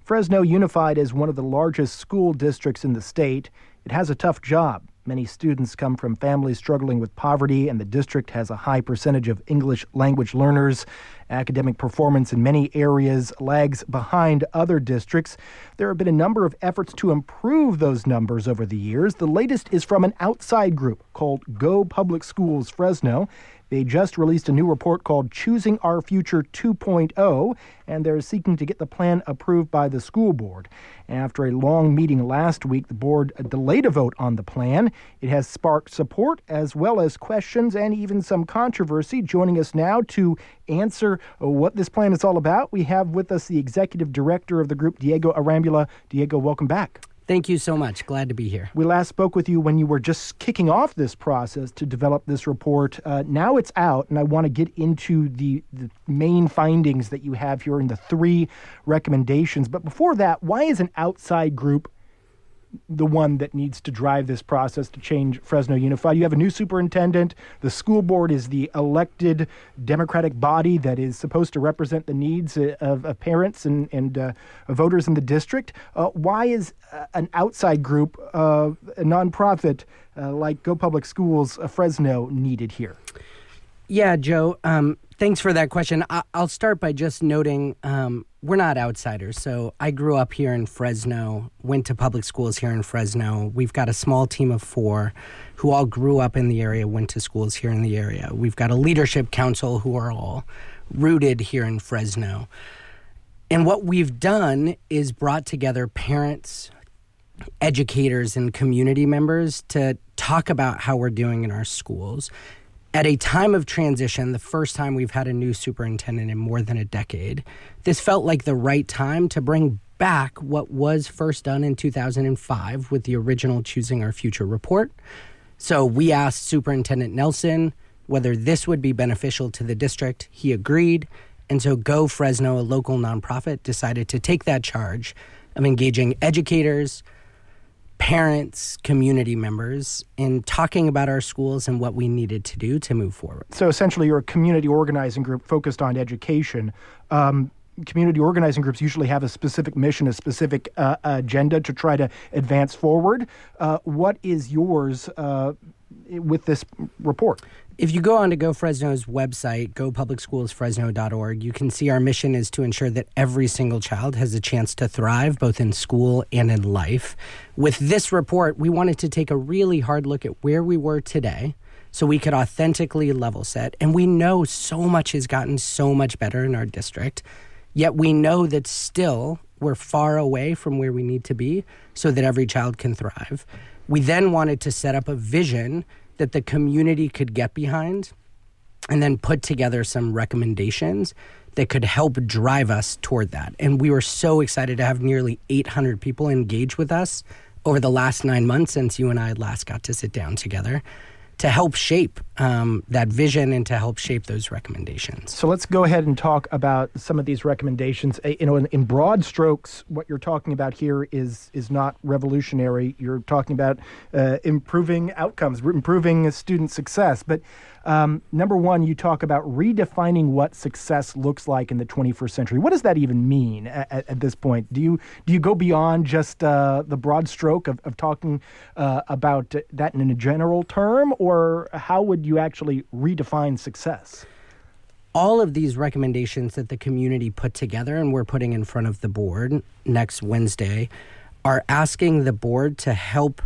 Fresno Unified is one of the largest school districts in the state. It has a tough job. Many students come from families struggling with poverty, and the district has a high percentage of English language learners. Academic performance in many areas lags behind other districts. There have been a number of efforts to improve those numbers over the years. The latest is from an outside group called Go Public Schools Fresno. They just released a new report called Choosing Our Future 2.0, and they're seeking to get the plan approved by the school board. After a long meeting last week, the board delayed a vote on the plan. It has sparked support as well as questions and even some controversy. Joining us now to answer what this plan is all about, we have with us the executive director of the group, Diego Arambula. Diego, welcome back. Thank you so much. Glad to be here. We last spoke with you when you were just kicking off this process to develop this report. Now it's out, and I want to get into the main findings that you have here in the 3 recommendations. But before that, why is an outside group the one that needs to drive this process to change Fresno Unified? You have a new superintendent. The school board is the elected democratic body that is supposed to represent the needs of parents and voters in the district. Why is an outside group, a nonprofit like Go Public Schools Fresno needed here? Yeah, Joe, thanks for that question. I'll start by just noting we're not outsiders. So I grew up here in Fresno, went to public schools here in Fresno. We've got a small team of 4 who all grew up in the area, went to schools here in the area. We've got a leadership council who are all rooted here in Fresno. And what we've done is brought together parents, educators, and community members to talk about how we're doing in our schools. At a time of transition, the first time we've had a new superintendent in more than a decade, this felt like the right time to bring back what was first done in 2005 with the original Choosing Our Future report. So we asked Superintendent Nelson whether this would be beneficial to the district. He agreed. And so Go Fresno, a local nonprofit, decided to take that charge of engaging educators, parents, community members in talking about our schools and what we needed to do to move forward. So essentially you're a community organizing group focused on education. Community organizing groups usually have a specific mission, a specific agenda to try to advance forward. What is yours with this report? If you go on to Go Fresno's website, gopublicschoolsfresno.org, you can see our mission is to ensure that every single child has a chance to thrive, both in school and in life. With this report, we wanted to take a really hard look at where we were today so we could authentically level set. And we know so much has gotten so much better in our district, yet we know that still we're far away from where we need to be so that every child can thrive. We then wanted to set up a vision that the community could get behind and then put together some recommendations that could help drive us toward that. And we were so excited to have nearly 800 people engage with us over the last 9 months since you and I last got to sit down together to help shape that vision and to help shape those recommendations. So let's go ahead and talk about some of these recommendations. In broad strokes, what you're talking about here is not revolutionary. You're talking about improving outcomes, improving student success. But number one, you talk about redefining what success looks like in the 21st century. What does that even mean at this point? Do you go beyond just the broad stroke of talking about that in a general term, or how would you actually redefine success? All of these recommendations that the community put together and we're putting in front of the board next Wednesday are asking the board to help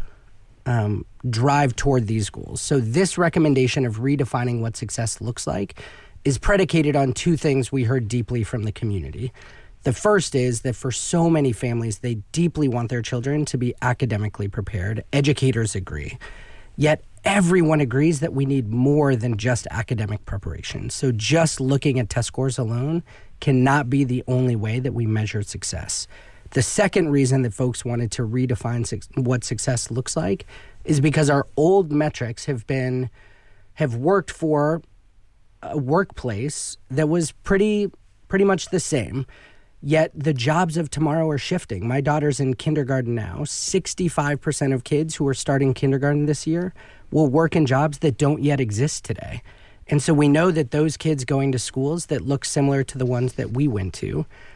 drive toward these goals. So this recommendation of redefining what success looks like is predicated on 2 things we heard deeply from the community. The first is that for so many families, they deeply want their children to be academically prepared. Educators agree. Yet everyone agrees that we need more than just academic preparation. So just looking at test scores alone cannot be the only way that we measure success. The second reason that folks wanted to redefine what success looks like is because our old metrics have worked for a workplace that was pretty much the same. Yet the jobs of tomorrow are shifting. My daughter's in kindergarten now. 65% of kids who are starting kindergarten this year will work in jobs that don't yet exist today. And so we know that those kids going to schools that look similar to the ones that we went to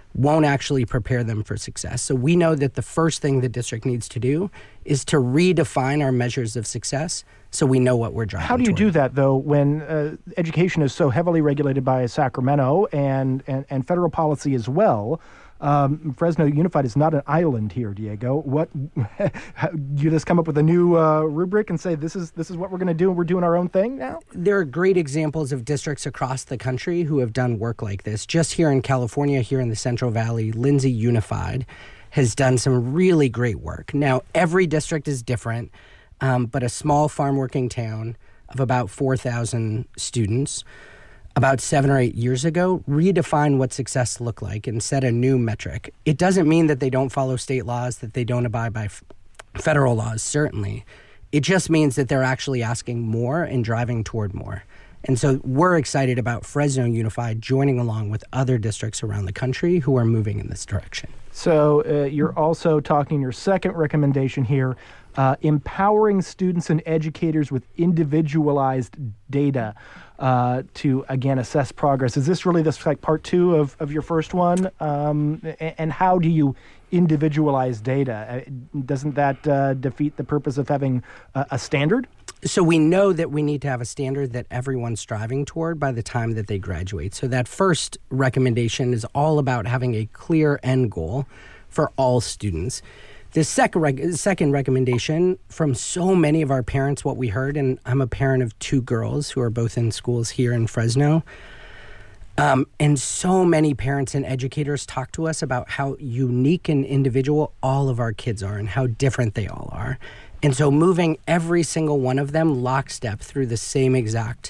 won't actually prepare them for success. So we know that the first thing the district needs to do is to redefine our measures of success so we know what we're driving How do you toward. do that, though, when education is so heavily regulated by Sacramento and federal policy as well? Fresno Unified is not an island here, Diego. What you just come up with a new rubric and say this is what we're going to do, and we're doing our own thing now? There are great examples of districts across the country who have done work like this. Just here in California, here in the Central Valley, Lindsay Unified has done some really great work. Now, every district is different, but a small farm working town of about 4,000 students about 7 or 8 years ago, redefined what success looked like and set a new metric. It doesn't mean that they don't follow state laws, that they don't abide by federal laws, certainly. It just means that they're actually asking more and driving toward more. And so we're excited about Fresno Unified joining along with other districts around the country who are moving in this direction. So you're also talking your second recommendation here, empowering students and educators with individualized data to, again, assess progress. Is this really like part two of your first one? And how do you individualize data? Doesn't that defeat the purpose of having a standard? So we know that we need to have a standard that everyone's striving toward by the time that they graduate. So that first recommendation is all about having a clear end goal for all students. The second recommendation from so many of our parents, what we heard, and I'm a parent of 2 girls who are both in schools here in Fresno, and so many parents and educators talk to us about how unique and individual all of our kids are and how different they all are. And so moving every single one of them lockstep through the same exact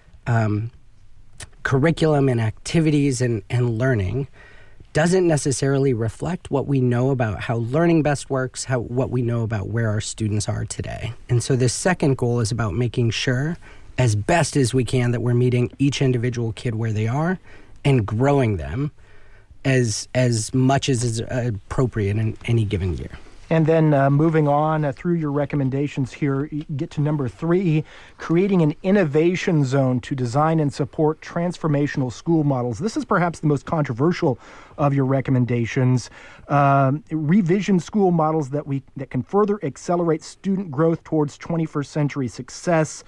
curriculum and activities and learning doesn't necessarily reflect what we know about how learning best works, what we know about where our students are today. And so the second goal is about making sure, as best as we can, that we're meeting each individual kid where they are and growing them as much as is appropriate in any given year. And then moving on through your recommendations here, you get to number 3, creating an innovation zone to design and support transformational school models. This is perhaps the most controversial of your recommendations. Revision school models that can further accelerate student growth towards 21st century success.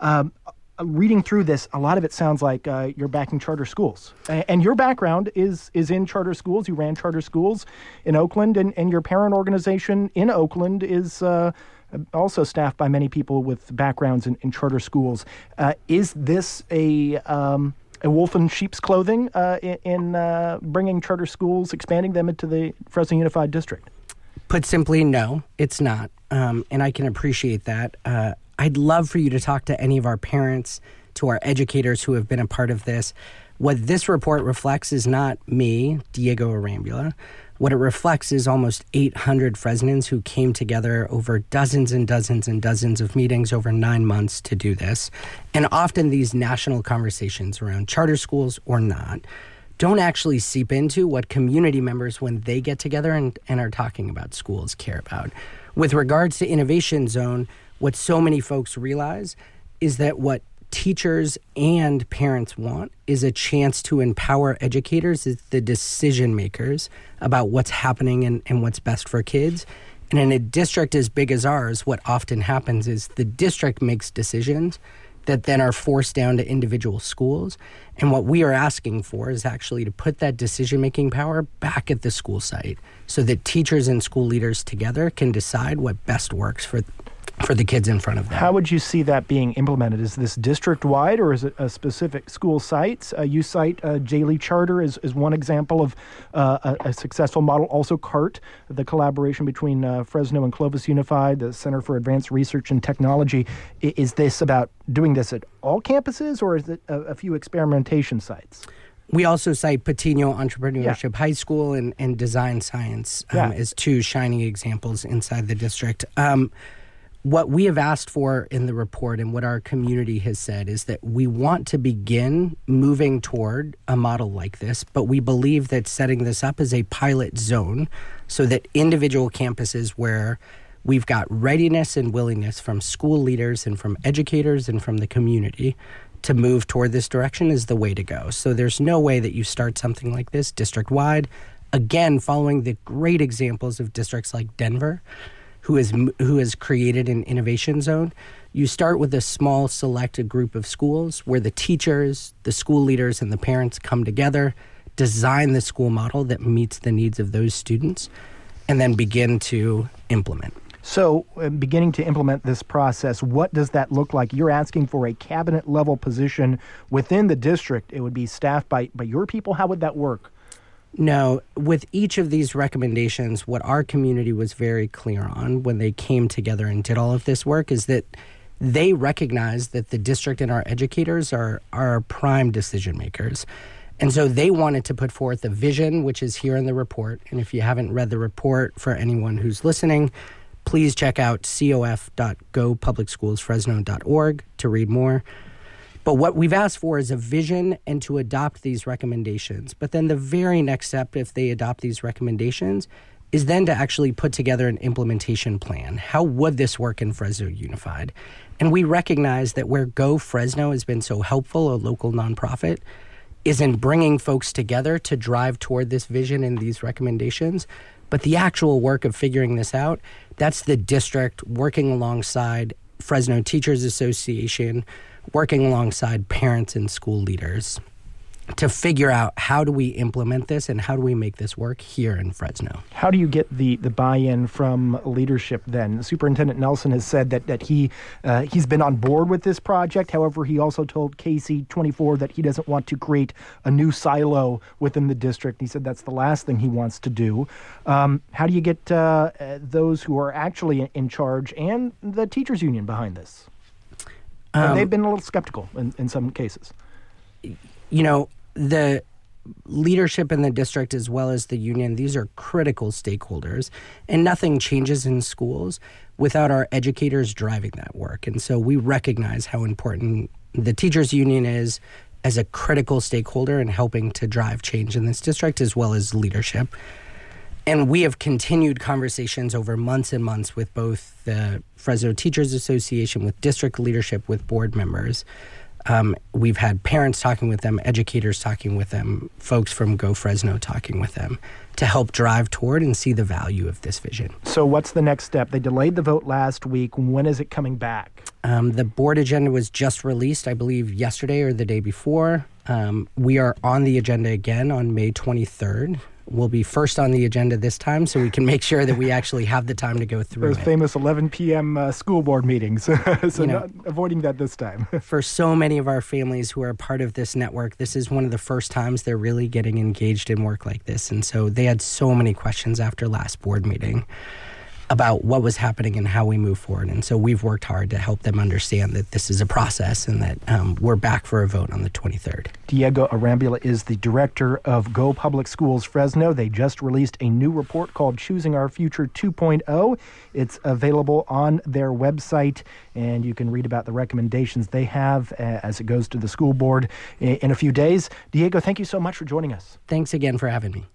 Reading through this, a lot of it sounds like you're backing charter schools. And your background is in charter schools. You ran charter schools in Oakland, and your parent organization in Oakland is also staffed by many people with backgrounds in charter schools. Is this a wolf in sheep's clothing in bringing charter schools, expanding them into the Fresno Unified District? Put simply, no, it's not. And I can appreciate that. I'd love for you to talk to any of our parents, to our educators who have been a part of this. What this report reflects is not me, Diego Arambula. What it reflects is almost 800 Fresnans who came together over dozens and dozens and dozens of meetings over 9 months to do this. And often these national conversations around charter schools or not don't actually seep into what community members, when they get together and are talking about schools, care about. With regards to Innovation Zone, what so many folks realize is that what teachers and parents want is a chance to empower educators as the decision makers about what's happening and what's best for kids. And in a district as big as ours, what often happens is the district makes decisions that then are forced down to individual schools. And what we are asking for is actually to put that decision-making power back at the school site so that teachers and school leaders together can decide what best works for the kids in front of them. How would you see that being implemented? Is this district-wide, or is it a specific school sites? You cite J-Lee Charter as one example of a successful model. Also CART, the collaboration between Fresno and Clovis Unified, the Center for Advanced Research and Technology. Is this about doing this at all campuses, or is it a few experimentation sites? We also cite Patino Entrepreneurship High School and Design Science as 2 shining examples inside the district. What we have asked for in the report and what our community has said is that we want to begin moving toward a model like this, but we believe that setting this up as a pilot zone so that individual campuses where we've got readiness and willingness from school leaders and from educators and from the community to move toward this direction is the way to go. So there's no way that you start something like this district-wide again, following the great examples of districts like Denver, who has created an innovation zone. You start with a small selected group of schools where the teachers, the school leaders, and the parents come together, design the school model that meets the needs of those students, and then begin to implement. So, beginning to implement this process, what does that look like? You're asking for a cabinet-level position within the district. It would be staffed by your people. How would that work? No, with each of these recommendations, what our community was very clear on when they came together and did all of this work is that they recognize that the district and our educators are our prime decision makers. And so they wanted to put forth a vision, which is here in the report. And if you haven't read the report, for anyone who's listening, please check out cof.gopublicschoolsfresno.org to read more. But what we've asked for is a vision and to adopt these recommendations. But then the very next step, if they adopt these recommendations, is then to actually put together an implementation plan. How would this work in Fresno Unified? And we recognize that where Go Fresno has been so helpful, a local nonprofit, is in bringing folks together to drive toward this vision and these recommendations. But the actual work of figuring this out, that's the district working alongside Fresno Teachers Association, working alongside parents and school leaders to figure out how do we implement this and how do we make this work here in Fresno. How do you get the buy-in from leadership then? Superintendent Nelson has said that he's been on board with this project. However, he also told KC24 that he doesn't want to create a new silo within the district. He said that's the last thing he wants to do. How do you get those who are actually in charge and the teachers union behind this? They've been a little skeptical in some cases. You know, the leadership in the district as well as the union, these are critical stakeholders, and nothing changes in schools without our educators driving that work. And so we recognize how important the teachers union is as a critical stakeholder in helping to drive change in this district as well as leadership. And we have continued conversations over months and months with both the Fresno Teachers Association, with district leadership, with board members. We've had parents talking with them, educators talking with them, folks from Go Fresno talking with them to help drive toward and see the value of this vision. So what's the next step? They delayed the vote last week. When is it coming back? The board agenda was just released, I believe, yesterday or the day before. We are on the agenda again on May 23rd. We'll be first on the agenda this time so we can make sure that we actually have the time to go through Those famous 11 p.m. School board meetings. So not avoiding that this time. For so many of our families who are part of this network, this is one of the first times they're really getting engaged in work like this. And so they had so many questions after last board meeting about what was happening and how we move forward. And so we've worked hard to help them understand that this is a process and that we're back for a vote on the 23rd. Diego Arambula is the director of Go Public Schools Fresno. They just released a new report called Choosing Our Future 2.0. It's available on their website, and you can read about the recommendations they have as it goes to the school board in a few days. Diego, thank you so much for joining us. Thanks again for having me.